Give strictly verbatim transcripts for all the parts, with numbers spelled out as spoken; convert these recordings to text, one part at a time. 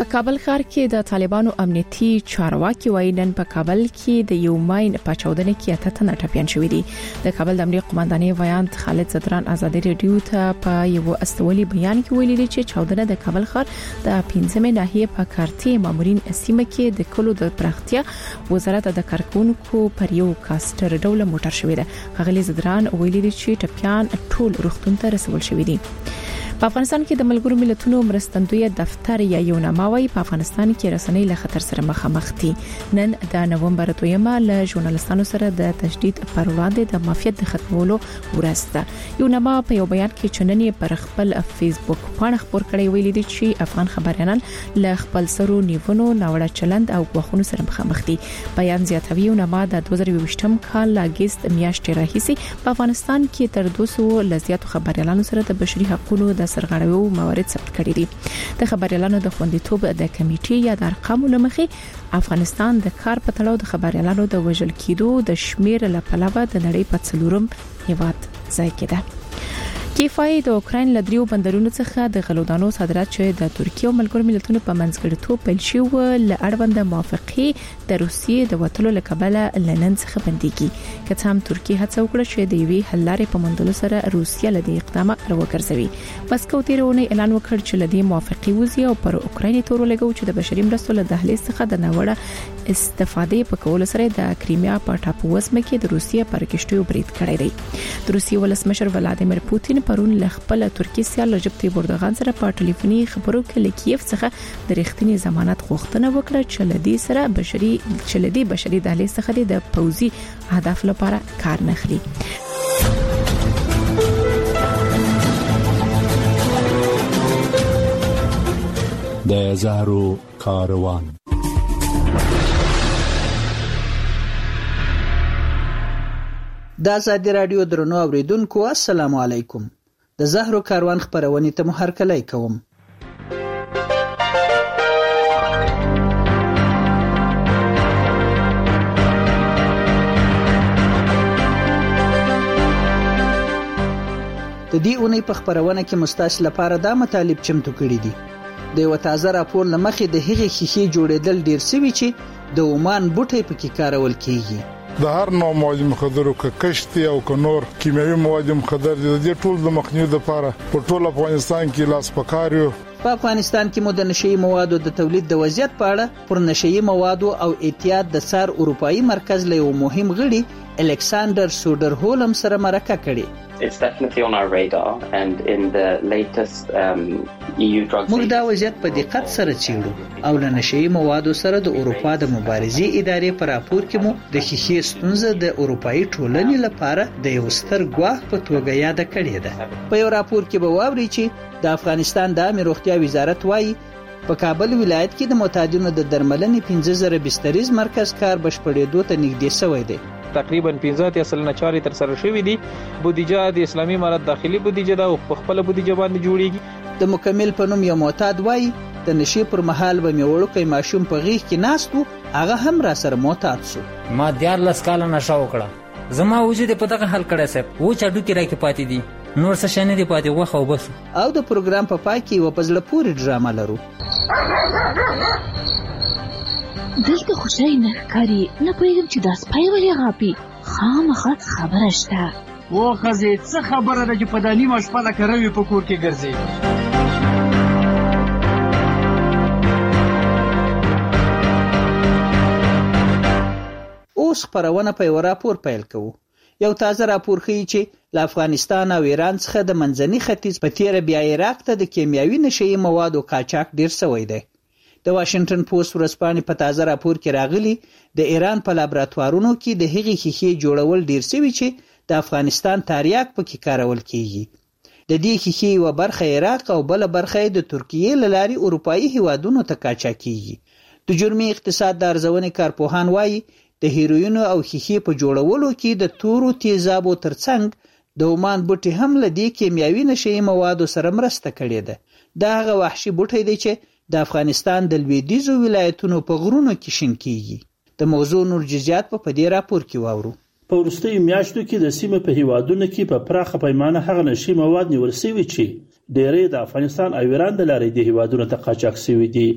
کابل ښار کې د طالبانو امنیتي چارواکي وایي نن په کابل کې د یو ماین په چاودنه کې اته تنه ټپيان شوي دي. د کابل د امنیت قومندانۍ ویاند خالد زدران ازادي رادیو ته په یو استولي بیان کې ویلي چې چاودنه د کابل ښار د پنځمې ناحیې په کارتي مامورین سیمه کې د کلو د پراختیا وزارت د کارکونکو پر یو کاستر ډول موټر شوی دی. خالد زدران ویلي چې ټپيان ټول روغتون ته رسول شوي دي. په افغانستان کې د ملګرو ملتونو مرستندوی دفتر یا یو ناموي په افغانستان کې رسنۍ له خطر سره مخامخ دي. نن د نومبر دویمه له ژورنالستانو سره د تشدید پر وړاندې د مافیت د ختمولو ورځ ده. یو نامه په یو بیان کې چننې پر خپل فیسبوک باندې خبر کړی ویلي دي چې افغان خبريالان له خپل سرو نیونو ناوړه چلند او غوښنو سره مخامخ دي. بیان زیاتوي یو نامه د دوه زره یوویشتم کال لاګست میاشتې راهیسي په افغانستان کې تر دوه سوه لزیاتو خبريالانو سره د بشري حقوقو د سرغړونو موارد ثبت کړي دي. د خبريالانو د خوندیتوب د کمیټې یا د ارقامو لمخې افغانستان د کار په تړاو د خبريالانو د وژل کېدو د شمیر له پلوه د نړۍ په څلورم هیواد ځای کې ده. کیفای د اوکرين له دریو بندرونو څخه د غلودانو صادرات چې د ترکیه او ملګرو ملتونو په منځګړیتوب پیل شو ل اړوند موافقه د روسیې د وټلو لکبله لنن څخه بنديږي. که څم ترکیه هڅه وکړه چې د وی حل لارې په موندلو سره روسیه له دې اقدام راوګرځوي. مسکو تیرونه اعلان وکړ چې له دې موافقه وزي او پر اوکرين تور لګو چې د بشري مرستو له دهلیز څخه د نوړه استفاده په کول سره د کریمیا په ټاپو وسمه کې د روسیې پر کېشتو برید کړی دی. د روسیې ولسمشر ولادیمیر پوتین پرون له خپل ترکیه سیال رجب طیب اردوغان سره په ټلیفوني خبرو کې له کیف څخه د رښتینی ضمانت غوښتنه وکړه چې لدی سره بشري چې لدی بشري دهلیز څخه د پوزي هدف لپاره کار نه خلی. د زهرو کاروان د ازادي رادیو درنو اوریدونکو السلام علیکم. د زهرو کاروان خبرونه ته مو هرکلی کوم. د دې اونۍ په خبرونه کې مستاس لپاره دا مطالب چمتو کړی دي. د یو تازه راپور لمخې د هغې خېخي جوړېدل ډیر سوي چې د اومان بوټي پکې کارول کیږي. د هر نوع مواد مخدرو ک کشتي او ک نور کیمیاوي مواد مخدر د ټول د مخنیوي لپاره په ټول افغانستان کې لاس پکاریو. په افغانستان کې مو د نشئی موادو د تولید د وضعیت په اړه پر نشئی موادو او احتیاط د سار اروپאי مرکز له یو مهم غړي الکساندر سودرهولم سره مرکه کړي. It's definitely on our radar and in the latest um, E U drug موږ دا وضعیت په دقت سره څېړو او له نشئی موادو سره د اروپا د مبارزې ادارې پر راپور کې مو د خېخي ستونزه د اروپאי ټولنې لپاره د یو ستر ګواښ په توګه یاد کړې ده. په یو راپور کې به واوري چې د افغانستان د عامه روغتیا وزارت وايي په کابل ولایت کې د معتادینو د درملنې پنځه زره بستریز مرکز کار بشپړېدو ته نږدې شوی دی. تقریبا پنځه سلنه چارې تر سره شوې دي. بودیجه د اسلامي امارت داخلي بودیجه ده او په خپل بودیجه باندې جوړیږي. د مکمل په نوم یو معتاد وایي د نشي پر مهال به میوړکې ماشوم په غیږ کې ناستو هغه هم را سره معتاد شو. ما دیار لس کال نشه وکړه. زما وجود په دغه حل کړه سپ و چاډو کې راکې پاتې دي. نور څه شنه دي پاتې وخه او بس. او د پروګرام په پای کې و پزله پوری ډرامه لرو. دلته خوشای نه کاری نه پوهیږم چې دا سپای ولې غاپي. خامخا خبره شته. و خزه څه خبره ده چې په دانی مشپه لکه روي په کور کې ګرځي. اوس خبرونه په یو راپور پیل کوو. یو تازه راپور ښیي چې له افغانستان او ایران څخه د منځني ختیځ په تیره بیا عراق ته د کیمیاوي نشئی موادو قاچاق ډیر شوی دی. د واشنگټن پوسټ ورځپاڼې په تازه راپور کې راغلي د ایران په لابراتوارونو کې د هغې خېخي جوړول ډیر شوي چې د افغانستان تریاک پکې کارول کیږي. د دې خېخي یوه برخه عراق او بله برخه د ترکیې له لارې اروپایي هیوادونو ته قاچاق کیږي. د جرمي اقتصاد د ارزونې کارپوهان وایي د هیروینو او خېخي په جوړولو کې د تورو تیزابو ترڅنګ د اومان بوټي هم له دې کیمیاوي نشئی موادو سره مرسته کړې ده. دا هغه وحشي بوټی دی چې د افغانستان د لویدیځو ولایتونو په غرونو کې شین کیږي. د موضوع نور جزئیات په دې راپور کې واورو. په وروستیو میاشتو کې د سیمې په هیوادونو کې په پراخه پیمانه هغه نشي مواد نیول شوي چې ډېری د افغانستان او ایران د لارې د هیوادونو ته قاچاق شوي دي.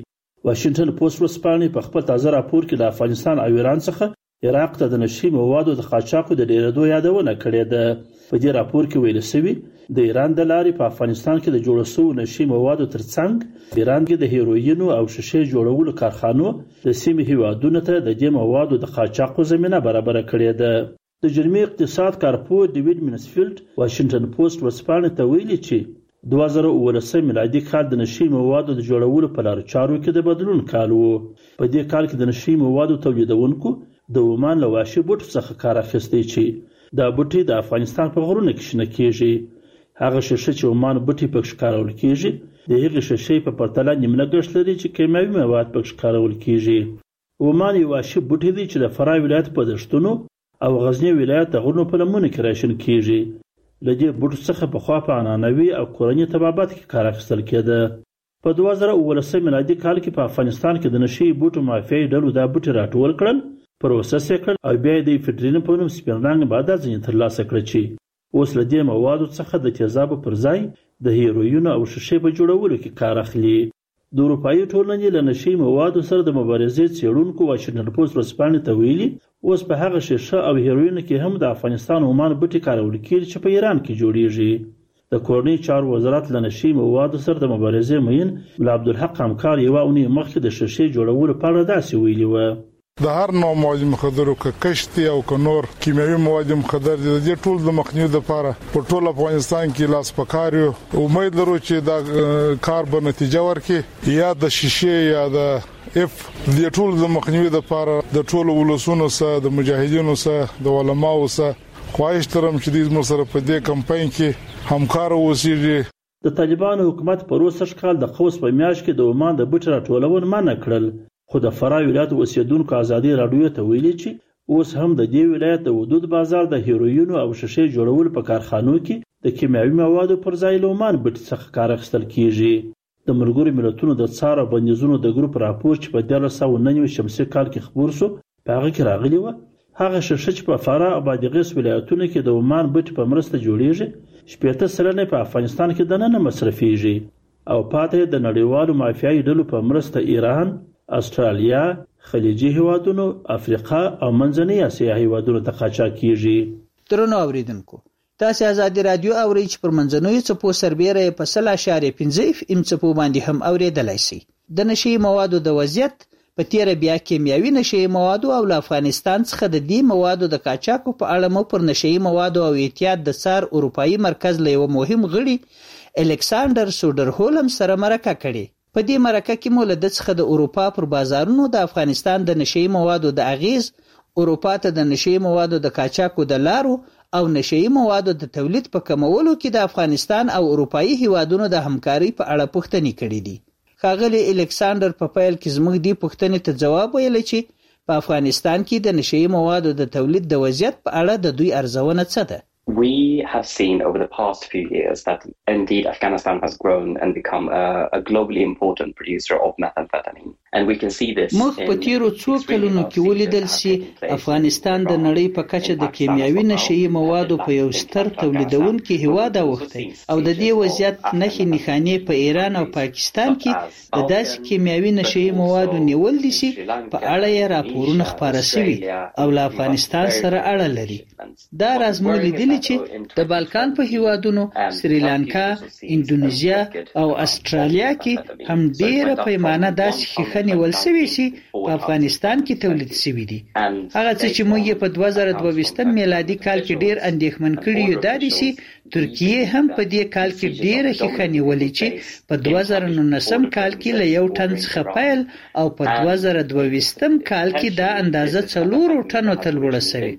واشنگټن پوسټ ورځپاڼې په خپل تازه راپور کې د افغانستان او ایران څخه عراق ته د نشي موادو د قاچاقو د ډیرېدو یادونه کړې ده. په دې راپور کې ویل شوی د ایران د لارې په افغانستان کې د جوړ شوو نشي موادو ترڅنګ ایران کې د هیروینو او شیشې جوړولو کارخانو د سیمې هیوادونو ته د دې موادو د قاچاقو زمينه برابر کړې ده. د جرمي اقتصاد کارپور ډیوډ مینسفیلد واشنگټن پوسټ ورځپاڼې ته ویلي چې دوه زره اوولسم میلادي کال د نشي موادو د جوړولو په لارو چارو کې د بدلون کال و. په دې کال کې د نشي موادو تولیدونکو د عمان له وحشي بوټو څخه کار اخیستی چې دا بوټي د افغانستان په غرونو کې شنه کیږي. هغه شیشه چې عمان بوټي پکې کارول کیږي د هغې شیشې په پرتله نیم لګښت لري چې کیمیاوي مواد پکې کارول کیږي. عمان یو وحشي بوټي دی چې د فراه ولایت په دښتونو او غزنی ولایت د غرونو په لمنو کې راشن کیږي. له دې بوټو څخه پخوا په عنعنوي او کورني طبابت کې کار اخیستل کېده. په دوه زره اوولسم میلادي کال کې په افغانستان کې د نشي بوټو مافیایي ډلو دا بوټي راټول کړل، پروسس یې کړل او بیا یې د افیډرین په نوم سپین رنګ باده ځینې ترلاسه کړه چې اوس له دې موادو څخه د تیزابو پر ځای د هیروینو او شیشې په جوړولو کې کار اخلي. د اروپایي ټولنې له نشي موادو سره د مبارزې څېړونکو واشنګټن پوسټ ورځپاڼې ته ویلي اوس په هغه شیشه او هیروینو کې هم د افغانستان عمان بوټي کارول کېږي چې په ایران کې جوړیږي. د کورنۍ چارو وزارت له نشي موادو سره د مبارزې مین ملا عبدالحق همکار یوه اونۍ مخکې د شیشې جوړولو په اړه داسې ویلي وه: د هر نوع مواد مخدرو که کشتي او که نور کیمیاوي مواد مخدر دي د ټول د مخنیوي لپاره په ټول افغانستان کې لاس پکار یو. امید لرو چې دا کار به نتیجه ورکړي یا د شیشې یا د اف د ټول د مخنیوي لپاره د ټول ولسونو سره د مجاهدینو سره د علماو سره خواهش لرم چې دې زموږ سره په دې کمپاین کې همکار اوسېږي. د طالبانو حکومت په روسش کال د قوس په میاشت کې د عمان د بوټو راټولول منع کړل، خو د فراه ولایت اوسیدونکو ازادي راډیو ته ویلي چې اوس هم د دې ولایت د حدود بازار د هیروینو او شیشې جوړولو په کارخانو کې د کیمیاوي موادو پر ځای له عمان بوټي څخه کار اخیستل کیږي. د ملګرو ملتونو د څار او بندیزونو د ګروپ راپور چې په دیارلس سوه نهه نوي شمسي کال کې خپور شو په هغه کې راغلی و هغه شیشه چې په فراه او بادغیس ولایتونو کې د عمان بوټي په مرسته جوړیږي شپېته سلنه په افغانستان کې دننه مصرفیږي او پاتې د نړیوالو مافیایي ډلو په مرسته ایران، استرالیا، خلیجي هیوادونو، افریقا او منځنۍ اسیا هیوادونو ته قاچاق کیږي. درنو اوریدونکو، تاسو ازادي رادیو اورئ چې پر منځنوي څپو سربېره په سل اشاریه پنځه اف ام څپو باندې هم اوریدلای شئ. د نشي موادو د وضعیت په تیر بیا کیمیاوي نشي موادو او افغانستان څخه د دې موادو د قاچاق په اړه مو پر نشي موادو او احتیاط د سار اروپאי مرکز له یو مهم غړي الکساندر سودرهولم سره مرکه کړې. په دې مرکه کې مو له د څخه د اروپا پر بازارونو د افغانستان د نشي موادو د اغیز، اروپا ته د نشي موادو د قاچاقو د لارو او نشي موادو د تولید په کمولو کې د افغانستان او اروپאי هیوادونو د همکاري په اړه پوښتنې کړې دي. ښاغلي الکساندر په پیل کې زموږ دې پوښتنې ته ځواب ویلی چې په افغانستان کې د نشي موادو د تولید د وضعیت په اړه د دوی ارزونه څه ده؟ We have seen over the past few years that indeed Afghanistan has grown and become a, a globally important producer of methamphetamine. And we can see this. مخ په تیرو څو کلونو کې ولیدل چې افغانستان د نړۍ په کچه د کیمیاوي نشي موادو په یو ستر تولیدونکي هیواد اوښتی او د دې وضعیت نښې نښانې په ایران او پاکستان کې د داسې کیمیاوي نشي موادو نیول دي چې په اړه یې راپورونه خپاره شوي او له افغانستان سره اړه لري. دا راز مو لیدلی چې د بالکان په هیوادونو سریلانکا، اندونیزیا او استرالیا کې هم ډیره پیمانه داسې ښیښه نیول شوې چې په افغانستان کې تولید شوي دي. هغه څه چې موږ یې په دوه زره دوه میلادي کال کې ډیر اندېښمن کړي یو دا دي چې ترکیه هم په دې کال کې ډیره ښیښه نیولې چې په دوه زره نولسم کال کې له یو ټن څخه پیل او په دوه زره دوه کال کې دا اندازه څلورو ټنو ته لوړه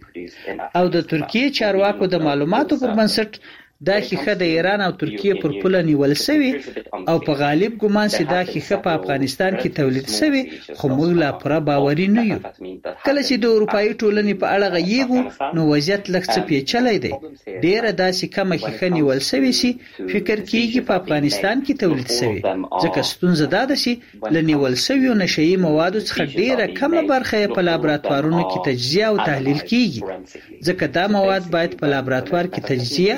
شوې او د ترکیه چارواکو د معلوماتو پر بنسټ دا ښیښه د ایران او ترکیه پر پوله نیول شوې او په غالب ګمان چې دا ښیښه په افغانستان کې تولید شوې خو موږ لا پوره باوري نه یو. کله چې د اروپایي ټولنې په اړه غږیږو نو وضعیت لږ څه پیچلی دی. ډیره داسې کمه ښیښه نیول شوې چې فکر کیږي په افغانستان کې تولید شوې، ځکه ستونزه دا ده چې له نیول شویو نشهیي موادو څخه ډیره کمه برخه یې په لابراتوارونو کې تجزیه او تحلیل کیږي، ځکه دا مواد باید په لابراتوار کې تجزیه او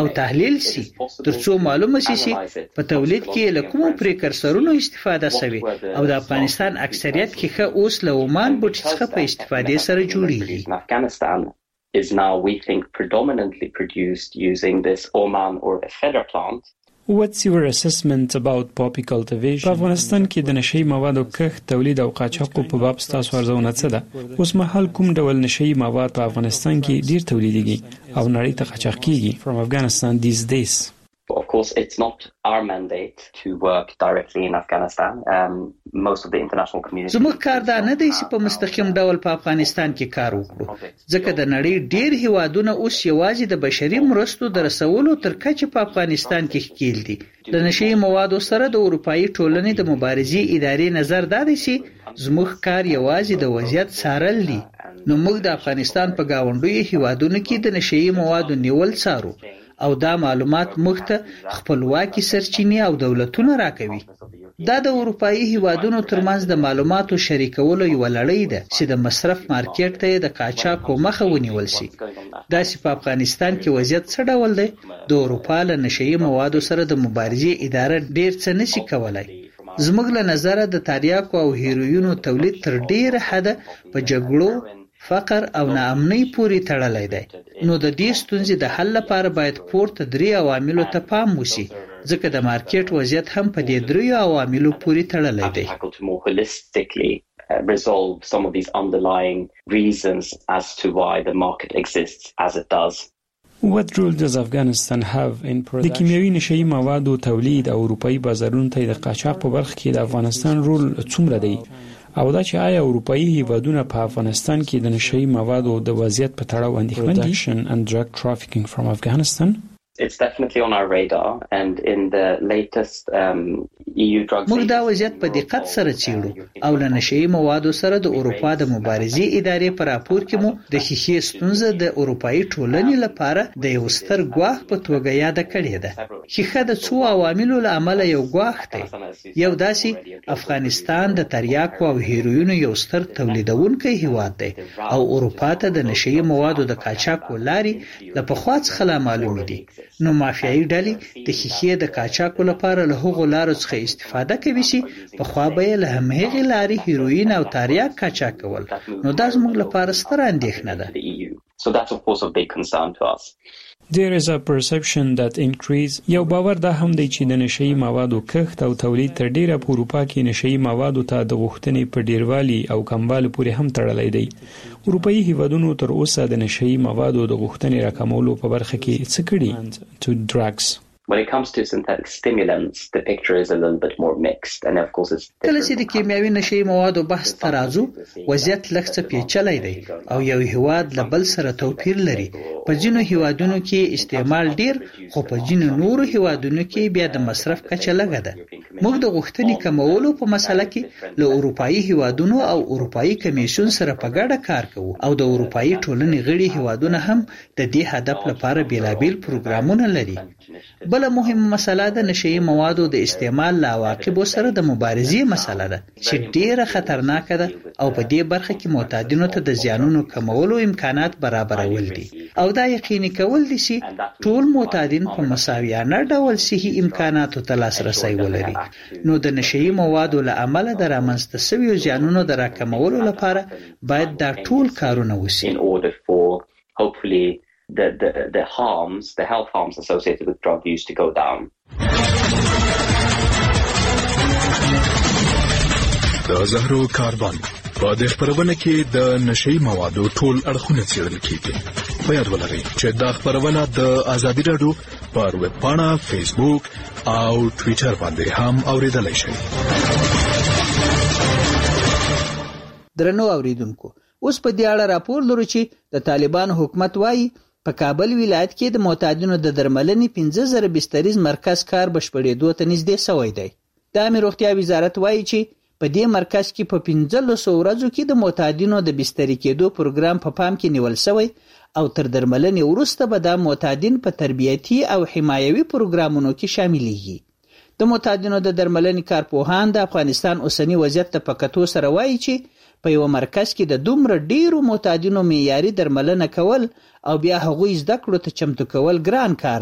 او تحلیل شي ترڅو معلومه شي چې په تولید کې له کومو پریکرسرونو استفاده شوی او د افغانستان اکثریت کې ښه اوس له عمان بوټي څخه په استفادې سره جوړیږي. Is now we think predominantly produced using this Oman or a feather plant. What's your assessment about poppy cultivation? په افغانستان کې د نشئی موادو کښت، تولید او قاچاق په باب ستاسو ارزونه څه ده؟ اوس مهال کوم ډول نشئی مواد په افغانستان کې ډیر تولیدېږي او نړۍ ته قاچاق کیږي from Afghanistan these days? Of course, it's not our mandate to work directly in Afghanistan. Um, most of the international community. زموږ کار دا نه دی چې په مستقیم ډول په افغانستان کې کار وکړو، ځکه د نړۍ ډیر هیوادونه اوس یوازې د بشري مرستو د رسولو تر کچې په افغانستان کې ښکیل دي. د نشئی موادو سره د اروپאי ټولنې د مبارزې ادارې نظر دا دی چې زموږ کار یوازې د وضعیت څارل دي. نو موږ د افغانستان په گاونډیو هیوادونو کې د نشئی موادو نیول څارو او دا معلومات موږ ته خپلواکي سرچینې او دولتونه راکوي. دا د اروپאי هیوادونو ترمنځ د معلوماتو شریکولو یو لړۍ ده چې د مصرف مارکیټ ته د قاچاق مخه ونیول شي. دا چې په افغانستان کې وضعیت څه ډول دی، د اروپا له نشئی موادو سره د مبارزې اداره ډیر څه نشي کولای. زموږ له نظره د تریاکو او هیروینو تولید تر ډیره حده په جګړو، فقر او ناامنۍ پورې تړلی دی. نو د دې ستونزې د حل لپاره باید پورته درې عواملو ته پام وشي، ځکه د مارکیټ وضعیت هم په دې دریو عواملو پورې تړلی دی. Resolve some of these underlying reasons as to why the market exists as it does. What role does Afghanistan have in production? د کیمیاوي نشئی موادو تولید او اروپאי بازارونو ته د قاچاق په برخه کې د افغانستان رول څومره دی؟ او دا چې آیا اروپאי هیوادونه په افغانستان کې د نشئی موادو د وضعیت په تړاو اندېښمن دي؟ Production and drug trafficking from Afghanistan. It's definitely on our radar and in the latest um, E U drug موږ دا وضعیت په دقت سره څېړو او له نشئی موادو سره د اروپا د مبارزې ادارې په راپور کې مو د ښیښې ستونزه د اروپאי ټولنې لپاره د یو ستر ګواښ په توګه یاد کړې ده. ښیښه د څو عواملو له امله یو ګواښ دی. یو داسې افغانستان د تریاکو او هیروینو یو ستر تولیدونکی هیواد دی او اروپا ته د نشئی موادو د قاچاق لارې له پخوا څخه لا معلومې دي. نو مافیایي ډلې د ښیښې د قاچاقو لپاره له هغو لارو څخه استفاده کوي چې پخوا به یې له همهغې لارې هیروین او تریاک قاچاق کول. نو دا زموږ لپاره ستره اندېښنه ده. So that's of course a big concern to us. There is a perception that increase یو باور دا هم دی چې د نشئی موادو کښت او تولید تر ډیره په اروپا کې نشئی موادو ته د غوښتنې په ډیروالي او کموالي پورې هم تړلی دی. اروپאי هیوادونو تر اوسه د نشئی موادو د غوښتنې راکمولو په برخه کې څه کړي؟ To drugs. When it comes to synthetic stimulants, the picture is a little bit more mixed, and of course it's کله چې د کیمیاوي نشئی موادو بحث ته راځو، وضعیت لږ څه پیچلی دی او یو هیواد له بل سره توپیر لري. په ځینو هیوادونو کې استعمال ډیر، خو په ځینو نورو هیوادونو کې بیا د مصرف کچه لږه ده. موږ د غوښتنې کمولو په مسله کې له اروپאי هیوادونو او اروپאי کمیسیون سره په ګډه کار کوو او د اروپאי ټولنې غړي هیوادونه هم د دې هدف لپاره بیلابیل پروګرامونه لري. بل مهمه مسله د نشئی موادو د استعمال له عواقبو سره د مبارزې مسله ده چې ډیره خطرناکه ده او په دې برخه کې معتادینو ته د زیانونو کمولو امکانات برابرول دي او دا یقیني کول دي چې ټول معتادین په مساویانه ډول صحي امکاناتو ته لاسرسی ولري. نو د نشئی موادو له امله د رامنځته شویو زیانونو د راکمولو لپاره باید دا ټول کارونه وشي. In order for hopefully The, the, the harms, the health harms associated with drug use to go down. د زهرو کاربن په دې خبرونه کې د نشئی موادو ټول اړخونه څېړل کیږي. په یاد ولرئ چې دا خبرونه د ازادي راډیو پر ویب پاڼه، فیسبوک او ټوئیټر باندې هم اوریدلای شئ. درنو اوریدونکو، اوس په دې اړه راپور لرو چې د طالبان حکومت وایي په کابل ولایت کې د معتادینو د درملنې پنځه زره بستریز مرکز کار بشپړېدو ته نږدې شوی دی. د عامه روغتیا وزارت وایي چې په دې مرکز کې په پنځلسو ورځو کې د معتادینو د بستري کېدو پروګرام په پام کې نیول شوی او تر درملنې وروسته به د معتادین په تربیتي او حمایوي پروګرامونو کې شاملېږي. د معتادینو د درملنې کارپوهان د افغانستان اوسنی وضعیت ته په کتو سره وایي چې په یو مرکز کې د دومره ډیرو معتادینو معیاري درملنه کول او بیا هغوی زده کړو ته چمتو کول ګران کار دی.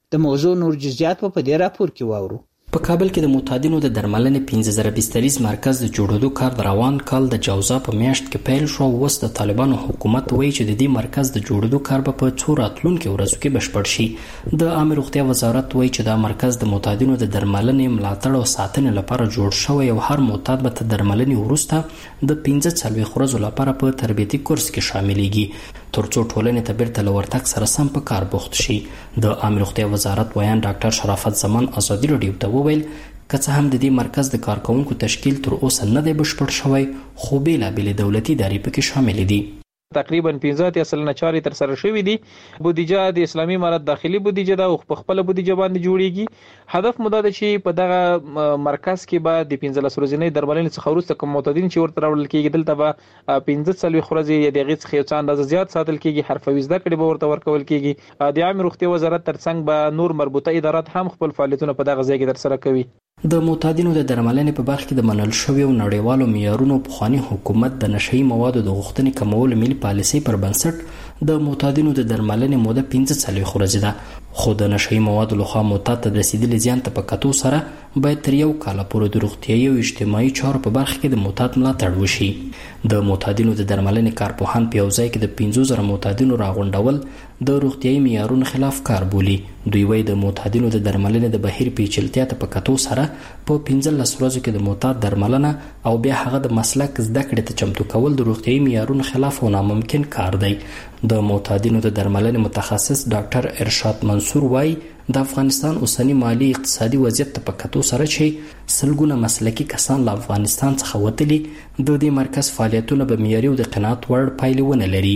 د موضوع نور جزئیات په دې راپور کې واورو. په کابل کې د معتادینو د درملنې پنځه زره بستریز مرکز د جوړېدو کار د روان کال د جوزا په میاشت کې پیل شو. اوس د طالبانو حکومت وایي چې د دې مرکز د جوړېدو کار به په څو راتلونکو ورځو کې بشپړ شي. د عامه روغتیا وزارت وایي چې دا مرکز د معتادینو د درملنې ملاتړ او ساتنې لپاره جوړ شوی او هر معتاد به تر درملنې وروسته د پنځه څلوېښت ورځو لپاره په تربیتي کورس کې شاملېږي ترڅو ټولنې ته بیرته له ورتګ سره سم په کار بوخت شي. د عامه روغتیا وزارت ویان ډاکټر شرافت زمان ازادي راډیو ته وویل که څه هم د دې مرکز د کارکونکو تشکیل تر اوسه نه دی بشپړ شوی خو بېلابېلې دولتي ادارې پکې شاملې دي. تقریبا پنځه اتیا سلنه چارې تر سره شوې دي. بودیجه د اسلامي امارت داخلي بودیجه ده او په خپل بودیجه باندې جوړیږي. هدف مو دا ده چې په دغه مرکز کې به د پنځلس ورځې درملنې څخه وروسته کوم معتادین چې ورته راوړل کېږي دلته به پنځه څلوېښت ورځې یا د هغې څخه یو څه اندازه زیات ساتل کېږي. حرفوي زده کړې به ورته ورکول کېږي. د عامه روغتیا وزارت ترڅنګ به نور مربوطه ادارات هم خپل فعالیتونه په دغه ځای کې ترسره کوي. د معتادینو د درملنې په برخه کې د منل شویو نړیوالو معیارونو پخوانی حکومت د نشئی موادو د غوښتنې کمولو ملي پالیسۍ پر بنسټ د معتادینو د درملنې موده پنځه څلوېښت ورځې ده. خو د نشئی موادو لخوا معتاد ته د رسیدلي زیان ته په کتو سره باید تر یو کاله پورې د روغتیایي او اجتماعي چارو په برخه کې د معتاد ملاتړ وشي. د معتادینو د درملنې کارپوهان په یو ځای کې د پنځو زره معتادینو راغونډول د روغتیایي معیارونو خلاف کار بولي. دوی وایي د معتادینو د درملنې د بهیر پیچلتیا ته په کتو سره په پنځلس ورځو کې د معتاد درملنه او بیا هغه د مسلک زده کړې ته چمتو کول د روغتیایي معیارونو خلاف او ناممکن کار دی. د معتادینو د درملنې متخصص ډاکټر ارشاد منصور وایي د افغانستان اوسنی مالی اقتصادي وضعیت ته په کتو سره چې سلګونه مسلکي کسان له افغانستان څخه وتلي د دې مرکز فعالیتونه به معیاري او د قناعت وړ پایلې ونه لري.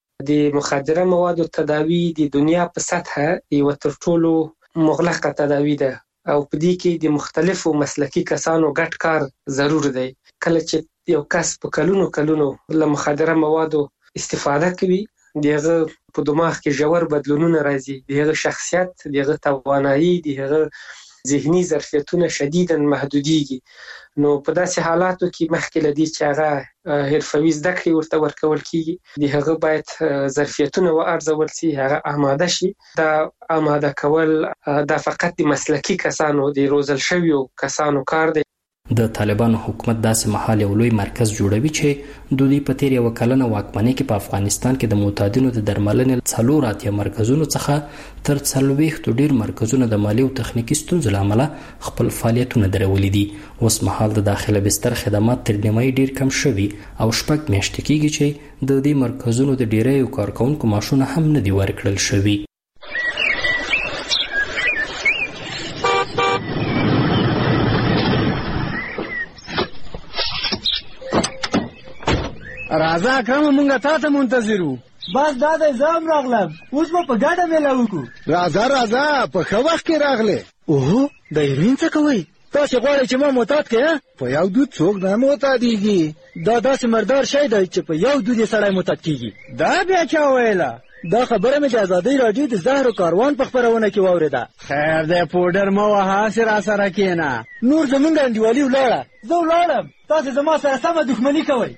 د مخدره موادو تداوی د دنیا په سطحه یو تر ټولو مغلقه تداوی ده او په دې کې د مختلفو مسلکي کسانو ګډ کار ضرور دی. کله چې یو کس په کلونو کلونو له مخدره موادو استفاده کوي دغه په دماغ کې ژور بدلونونه راځي، دغه شخصیت، دغه توانایي، دغه ذهني ظرفیتونه شدیداً محدودیږي. نو په داسې حالاتو کې مخکې له دې چې هغه حرفوي زده کړې ورته ورکول کېږي د هغه باید ظرفیتونه وارزول شي، هغه آماده شي. دا آماده کول دا فقط د مسلکي کسانو د روزل شویو کسانو کار دی. د طالبانو حکومت داسې مهال یو لوی مرکز جوړوي چې د دوی په تیر یو کلنه واکمنۍ کې په افغانستان کې د معتادینو د درملنې څلور اتیا مرکزونو څخه تر څلوېښتو ډیر مرکزونه د مالي او تخنیکي ستونزو له امله خپل فعالیتونه درولي دي. اوس مهال د داخله بستر خدمات تر نیمایي ډیر کم شوي او شپږ میاشتې کېږي چې د دې مرکزونو د ډیریو کارکوونکو معاشونه هم نه دي ورکړل شوي. راځه اکرم مونږه تا ته منتظر وو. بس دا د زام راغلم اوس به په ګډه میله وکړو. راځه راځه په ښه وخت کې راغلی. اوهو د هیروین څه کوئ؟ تاسې غواړئ چې ما معتاد کړې؟ په یو دود څوک نه معتادېږي. دا داسې مردار شی دی چې په یو دود یې سړی معتاد کېږي. دا بیا چا ویله؟ دا خبره مې د ازادۍ راډیو د زهرو کاروان په خپرونه کې واورېده. خیر دی پوډر مه وهه هسې را سره کښېنه. نور زمونږ انډیوالي ولاړه. زه ولاړم تاسې زما سره سمه دښمني کوئ.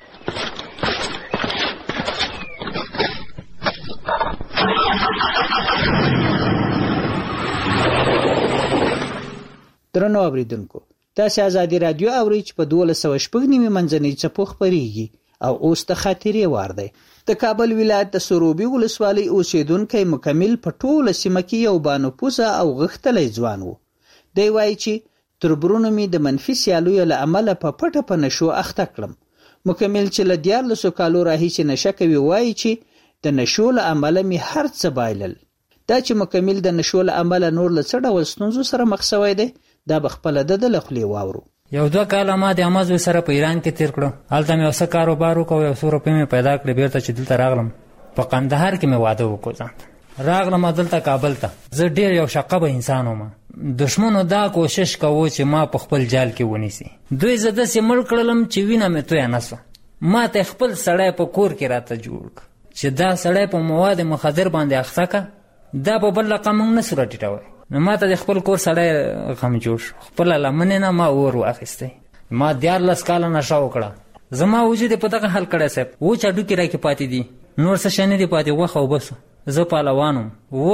درنو اوریدونکو، تاسې ازادي راډیو اورئ چې په دولس سوه شپږ نیمې منځنۍ څپو خپرېږي او اوس د خاطرې وار دی. د کابل ولایت د سروبي ولسوالۍ اوسېدونکی مکمل په ټوله سیمه کې یو بانفوذه او غښتلی ځوان و. دی وایي چې تر برونو مې د منفي سیالیو له امله په پټه په نشو اخته کړم. مکمل چې له دیارلسو کالو راهیسې نشه کوي وایي چې د نشو له امله مې هر څه بایلل. دا چې مکمل د نشو له امله نور له څه ډول ستونزو سره مخ شوی دی دا به خپله د ده له خولې واورو. یو دوه کاله ما د امازوی سره په ایران کې تیر کړو. هلته مې یو څه کاروبار وکړو، یو څو روپۍ مې پیدا کړې. بیرته چې دلته راغلم په قندهار کې مې واده وکړو ځان ته. راغلم دلته کابل ته. زه ډېر یو شقبه انسان وم. دشمنو دا کوشش کوو چې ما په خپل جال کې ونیسي. دوی زه داسې مړ کړلم چې وینه مې تویه نه سوه. ما ته خپل سړی په کور کې راته جوړ کړ چې دا سړی په مواد مخدر باندې اخته که دا په بل رقم موږ نه سو راټیټوی. نو ما ته د خپل کور سړی غم جوړ شو. خپله لمنې نه ما اور واخیستی. ما دیارلس کاله نشه وکړه. زما وجود په دغه حل کړی صاحب. وچ هډوکي راکې پاتې دي، نور څه شی نه دي پاتې، غوښه او بس. زه پهلوان وم. اوس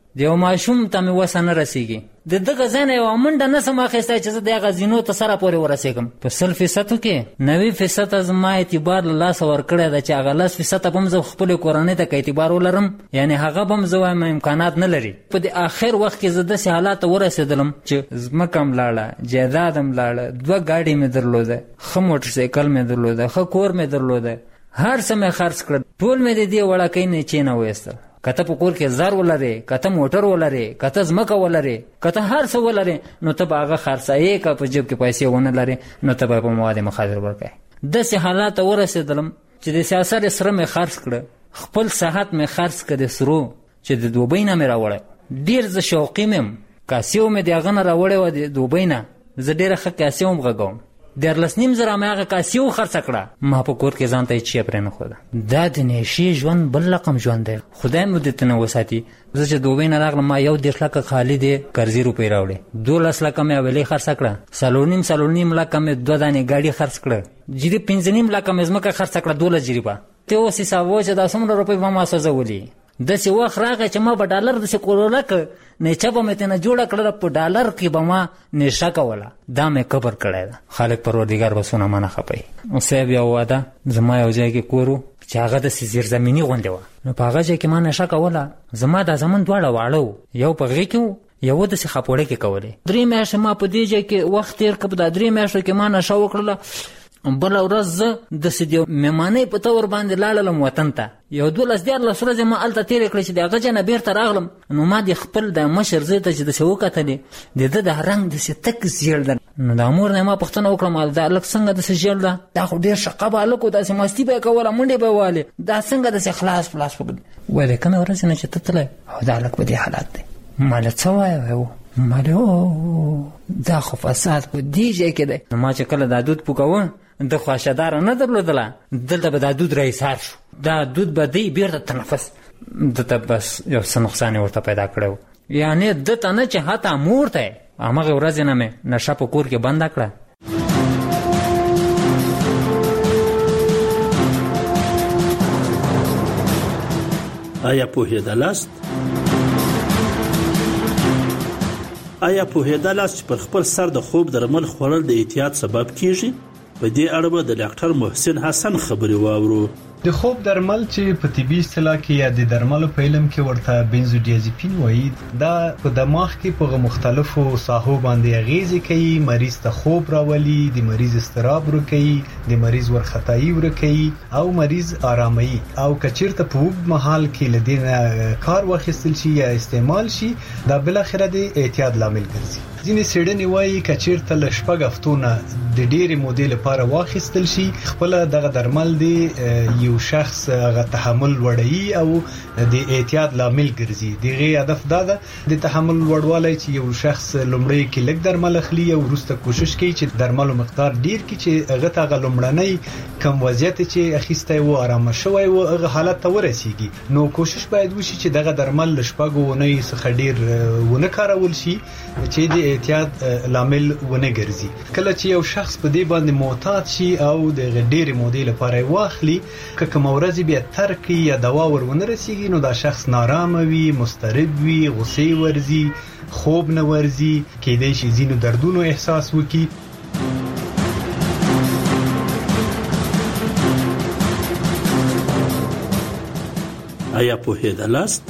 د یو ماشوم ته مې وسه نه رسېږي د دغه ځای نه یوه منډه نه سم اخیستی چې زه د هغه زینو ته سره پورې ورسېږم په سل فیصدو کې نوي فیصده زما اعتبار له لاسه ورکړی ده چې هغه لس فیصده به هم زه خپلې کورنۍ ته که اعتبار ولرم یعنې هغه به هم زه وایم امکانات نه لري. په دې آخر وخت کې زه داسې حالات ته ورسېدلم چې ځمکه هم لاړه، جایداد هم لاړه، دوه ګاډي مې درلوده، ښه موټرسایکل مې درلوده، ښه کور مې درلوده، هر څه مې خرڅ کړل، ټول مې د دې وړکۍ نه چینه وایستل. که ته په کور کې زر ولرې، که ته موټر ولرې، که ته ځمکه ولرې، که ته هر څه ولرې، نو ته به هغه خرڅایې، که په جیب کې پیسې ونه لرې نو ته به په مواد مخدر ورکوې. داسې حالات ته ورسېدلم چې د سیاست سره مې خرڅ کړه، خپل صحت مې خرڅ کړه د سرو چې د دوبۍ نه مې راوړی. ډېر زه شوقي مې یم، کاسیو مې د هغه نه راوړی وه د دوبۍ نه، زه ډېره ښه کاسیو هم غږوم. دیارلس نیم زره مې هغه کاسیو خرڅه کړه، ما په کور کې ځان ته هېڅ شی پرې نه ښوده. دا د نېشې ژوند بل رقم ژوند دی، خدای مو دې ته نه وساتي. زه چې دوبۍ نه راغلم ما یو دېرش لکه خالي دی قرضي روپۍ راوړې، دولس لکه مې حویلۍ خرڅه کړه، څلور نیم څلور نیم لکه مې دوه دانې ګاډي خرڅ کړه، جریب پنځه نیم لکه مې ځمکه خرڅه کړه، دولس جریبه. ته اوس حساب وکړه چې دا څومره روپۍ به ما سوځولي. داسې وخت راغی چې ما به ډالر داسې کوروله کړ، نیچه به مې ترېنه جوړه کړله، په ډالر کې به ما نیشه کوله. دا مې قبر کړی ده، خالق پروردګار به څونه مانه خفوي. صاحب یو واده زما یو ځای کې کور و چې هغه داسې زیرزمیني غوندې وه، نو په هغه ځای کې ما نشه کوله. زما دا زمن دواړه واړه و، یو په هغې کې و، یو داسې خاپوړی کې کولې. درې میاشتې ما په دې ځای کې وخت تېر کړ. په دا درې میاشتو کې ما نشه وکړله. بله ورځ زه داسې د مېمانۍ په طور باندې لاړلم وطن ته. یو دولس دیارلس ورځې ما هلته تېرې کړې چې د هغه ځای نه بېرته راغلم، نو ما د خپل د مشر زوی ته چې داسې وکتلې، د ده د رنګ داسې تک زیړ ده. نو د مور نه ما پوښتنه وکړم دا هلک څنګه داسې زیړ ده؟ دا خو ډېر شقب هلک و، داسې مستي به یې کوله، منډې به یې وهلې، دا څنګه داسې خلاص خلاص وکړي؟ ویل کومې ورځې نه چې ته تللی او دا هلک په دې حالات دی. ما له څه وایه و ما له دا خو فساد په دې ځای کې دی. نو ما چې کله دا دود پوکوه د خواشداره نه درلودله، دلته به دا دود را ایسار شو، دا دود به دی بیرته تنفس دته بس یو څه نقصان یې ورته پیدا کړی و. یعنې دته نه چې حتی مور ته یې همغې ورځې نه مې نشه په کور کې بنده کړه. آیا پوهېدلاست آیا پوهېدلاست چې پر خپل سر د خوب درمل خوړل د احتیاط سبب کیږي؟ په دې اړه به د ډاکټر محسن حسن خبرې واورو. د خوب درمل چې په طبي اصطلاح کې یا د درملو په علم کې ورته بنزودیازپین وایي، دا په دماغ کې په مختلفو ساحو باندې اغیزې کوي، مریض ته خوب راولي، د مریض اضطراب ورکوي، د مریض ورختایي ورکوي او مریض آراموي. او کچیرته په اوږد مهال کې لدینه کار واخیستل شي یا استعمال شي، دا بل اخره د اعتیاد لامل ګرځي. ځینې څېړنې وایي کچیرته له شپږ هفتو نه د ډېرې مودې لپاره واخیستل شي، خپله دغه درمل د یو شخص هغه تحمل وړوي او د اعتیاد لامل ګرځي. دغه هدف دا ده د تحمل وړوالی چې یو شخص لومړی کې لږ درمل اخلي او وروسته کوشش کوي چې درملو مقدار ډیر کړي چې هغه ته هغه لومړنی کم وضعیت چې اخیستی و آرامه شوی و هغه حالت ته ورسیږي. نو کوشش باید وشي چې دغه درمل له شپږو اونیو څخه ډیر ونه کارول شي چې د اعتیاد لامل ونه ګرځي. کله چې یو شخص په دې باندې معتاد شي او د ډېرې مودې لپاره واخلي، که کوم ورځ بیا ترک یا دوا ورونه رسیږي، نو دا شخص نارامه وي، مضطرب وي، غصې ورځي، خوب نه ورځي، کېدای شي ځینو دردونو احساس وکړي. آیا پوهېدلاست؟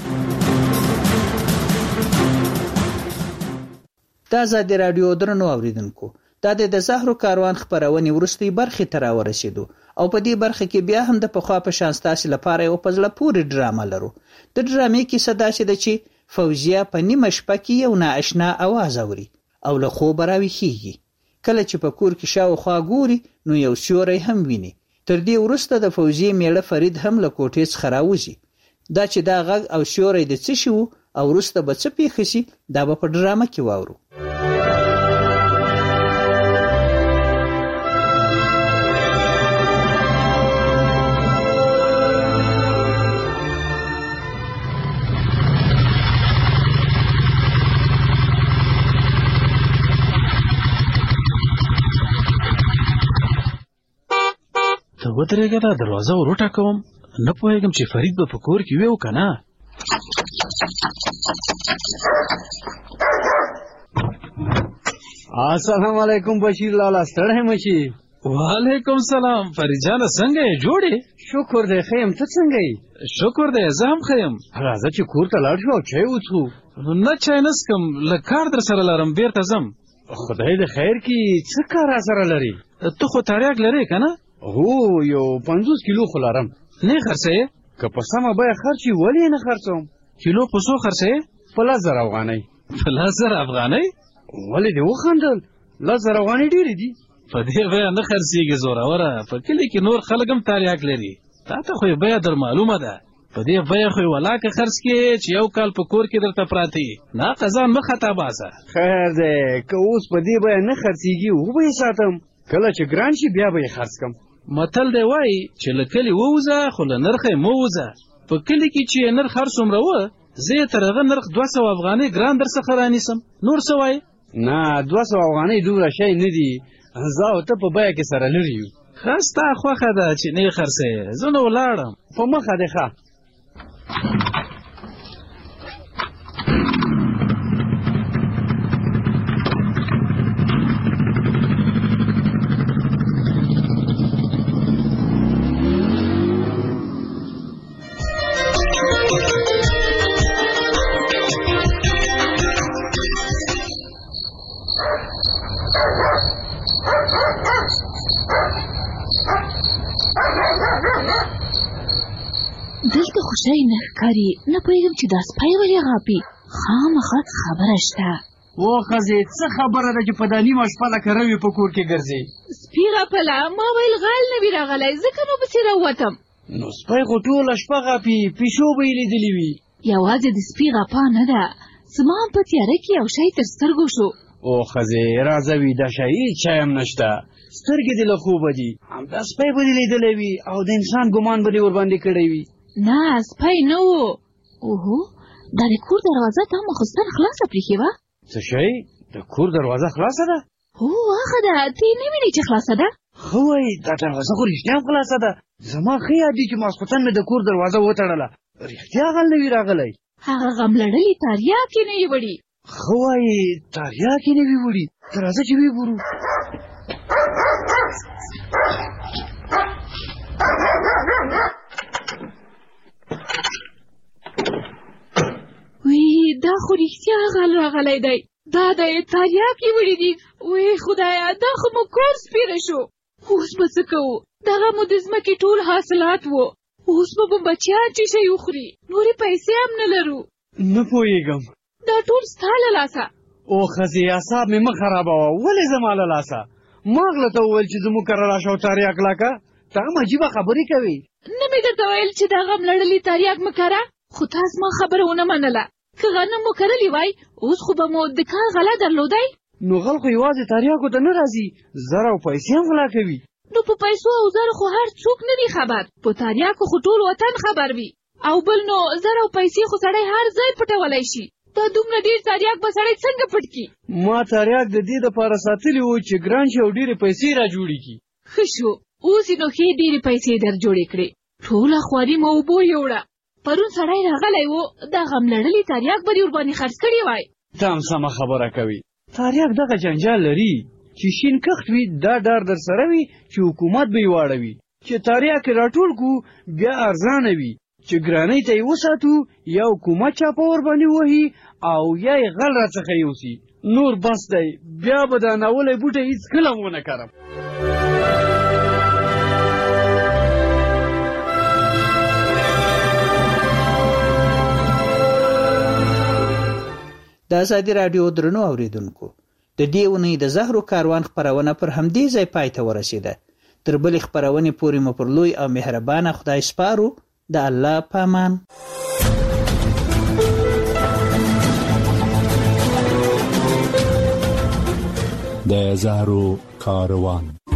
دا ازادي راډیو درنو اوریدونکو، دا د زهرو کاروان خبرونه ورستۍ برخې ته راورسېدو او په دې برخه کې بیا هم د پخوا په شان ستاسو لپاره یو په زړه پورې ډرامه لرو. د ډرامې کیسه داسې ده چې فوزیه په نیمه شپه کې یو نااشنا اواز اوري او له خوبه راویښېږي. کله چې په کور کې شاوخوا ګوري نو یو سیوری هم ویني. تر دې وروسته د فوزیې میړه فرید هم له کوټې څخه راوځي. دا چې دا غږ او سیوری د څه شي و او وروسته به څه پیښ شي، دا به په ډرامه کې واورو. ته ودرېږه، دا دروازه ور وټکوم. نه پوهېږم چې فرید به په کور کې وي او که نه. السلام علیکم بشیر لالا ستړی مشي. وعلیکم سلام فرید جان څنګه یې جوړې؟ شکر دی ښه یم ته څنګه یې؟ شکر دی زه هم ښه یم. راځه چې کور ته لاړ شو او چای وڅښو. نه چای نه څښم لږ کار در سره لرم بیرته ځم. خدای د خیر کړي څه کار را سره لري؟ ته خو تریاک لرې که نه؟ هو یو پنځوس کیلو خو لرم. نه یې خرڅوې؟ که په سمه بیه خرڅ وي ولې یې نه خرڅوم؟ کیلو په څو خرڅوې؟ په لس زره افغانۍ. په لس زره افغانۍ؟ ولې دې وخندل؟ لس زره افغانۍ ډېرې دي. په دې بیه نه خرڅېږي زوروره. په کلي کې نور خلک هم تریاک لري. تا ته خو یې بیه در معلومه ده. په دې بیه خو یې ولاکه خرڅ کړې چې یو کال په کور کې درته پراته وي. نه قضان مه خطا باسه. خیر دی که اوس په دې بیه نه خرڅېږي وبه یې ساتم. کله چې ګران شي بیا به یې خرڅ کړم. متل دی وایي چې له کلي ووځه خو له نرخه یې مه وځه. په کلي کې چې یې نرخ هر څومره وه زه یې تر هغه نرخ دوه سوه افغانۍ ګران در څخه رانیسم. نور څه وایې؟ نه دوه سوه افغانۍ دومره شی نه دي. زه او ته په بیه کې سره لري یو. ښه ستا خوښه ده چې نه یې خرڅوې. زه نو ولاړم. په مخه دې ښه. دلته خو شی نه ښکاري. نه پوهېږم چې دا سپی ولې غاپي. خامخا خبره شته. او ښځې څه خبره ده چې په دا نیمه شپه لکه روي په کور کې ګرځې؟ سپي غپله. ما ویل غال نه وي راغلی ځکه نو پسې راووتم. نو سپی خو ټوله شپه غاپي. پیشو به یې لیدلي وي. یوازې د سپي غپا نه ده. زما هم په تیاره کې یو شی تر سترګو شو. او ښځې راځه ویده شه هېڅ شی هم نشته. سترګې دې له خوبه دي. همدا سپی به دې لیدلی وي او د انسان ګمان به دې ورباندې کړی وي. نه سپی نه و. اوهو دا د کور دروازه تا مخستن خلاصه پرېښې وه. څه شی؟ د کور دروازه خلاصه ده؟ هو هغه ده. ته یې نه وینې چې خلاصه ده؟ ښه وایي دا دروازه خو رښتیا هم خلاصه ده. زما ښه یاد دي چې ماسخوتن مې د کور دروازه وتړله. رښتیا غل نه وي راغلی. هغه غم لړلې تریاک یې نه یې وړي. ښه وایي تریاک یې نه وي وړي. ته راځه چې ویې ګورو. وی دا خو رښتیا غل راغلی دی. دا د تریاک یې وړي دي. وی خدایه دا خو مو کور سپېره شو. اوس به څه کوو؟ دغه مو د ځمکې ټول حاصلات وو. اوس به مو بچیان چې شی وخوري. نورې پیسې هم نه لرو. نه پوهېږم. دا ټول ستا له لاسه. او ښځې اعصاب مې مه خرابوه. ولې زما له لاسه؟ ما غله ته وویل چې زموږ کره راشه او تریاک لاکه. ته هم عجیبه خبرې کوې. نه مې درته ویل چې دا غم لړلې تریاک مه کره. خو تا زما خبره ونه منله. که غنم مو کرلی وای اوس خو به مو د کار غله درلودی. نو غل خو یوازې تریاکو ته نه راځي. زر او پیسې هم غلا کوي. نو په پیسو او زر خو هر څوک نه دی خبر. په تریاکو خو ټول وطن خبر وي. او بل نو زر او پیسې خو سړی هر ځای پټولی شي. دا دومره ډېر تریاک به سړی څنګه پټ کړي؟ ما تریاک د دې دپاره ساتلي وو چې ګران شي او ډېرې پیسې را جوړې کړي. ښه شو اوس یې نو ښې ډېرې پیسې در جوړې کړې. ټوله خواري مو اوبو یوړه. پرون سړی راغلی و دا غم لړلې تریاک به دې ورباندې خرڅ کړي وای. ته هم سمه خبره کوي. تریاک دغه جنجال لري چې شین کښت وي دا ډار در سره وي چې حکومت به یې واړوي. چې تریاک یې راټول کړو بیا ارزانه وي. چې ګرانۍ ته یې وساتو یا حکومت چاپه ورباندې وهي او یا یې غل راڅخه یوسي. نور بس دی بیا به دا ناولی بوټی هېڅکله ونه کرم. د ازادي راډیو درنو اوریدونکو د دې اونۍ د زهرو کاروان خپرونه پر همدې ځای پای ته ورسېده. تر بلې خپرونې پورې مو پر لوی او مهربانه خدای سپارو. د الله پامان. د زهرو کاروان.